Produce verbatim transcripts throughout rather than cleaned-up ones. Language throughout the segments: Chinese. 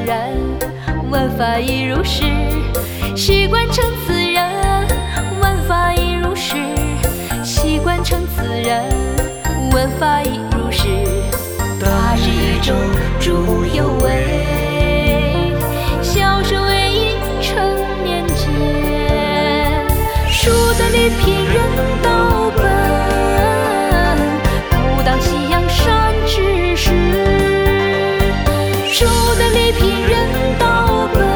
然，万法亦如是。习惯成自然，万法亦如是。习惯成自然，万法亦如是。大智宇宙诸有为，小圣为因成年间。树德理品人道本，不当夕阳山之石。树德理品人道本，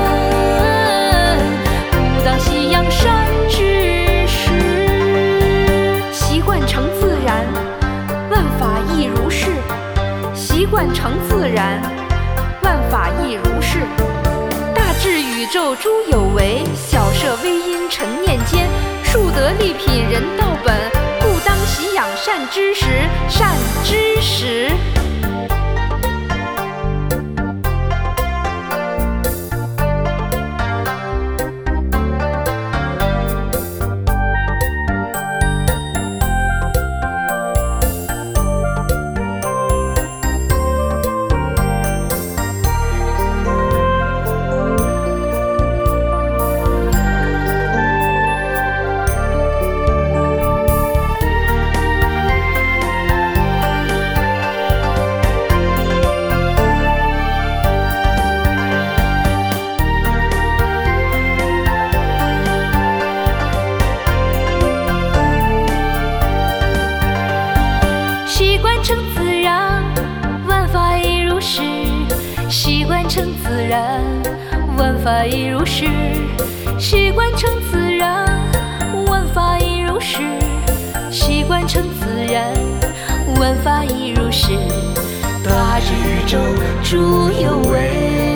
不当夕阳山之石。习惯成自然，万法亦如是。习惯成自然，万法亦如是。大智宇宙诸有为，小摄微因陈念间。树德理品人道本，故当习养善知识。善知识。习惯成自然，万法亦如是。习惯成自然，万法亦如是。习惯成自然，万法亦如是。习惯成自然，万法亦如是。大智宇宙诸有为。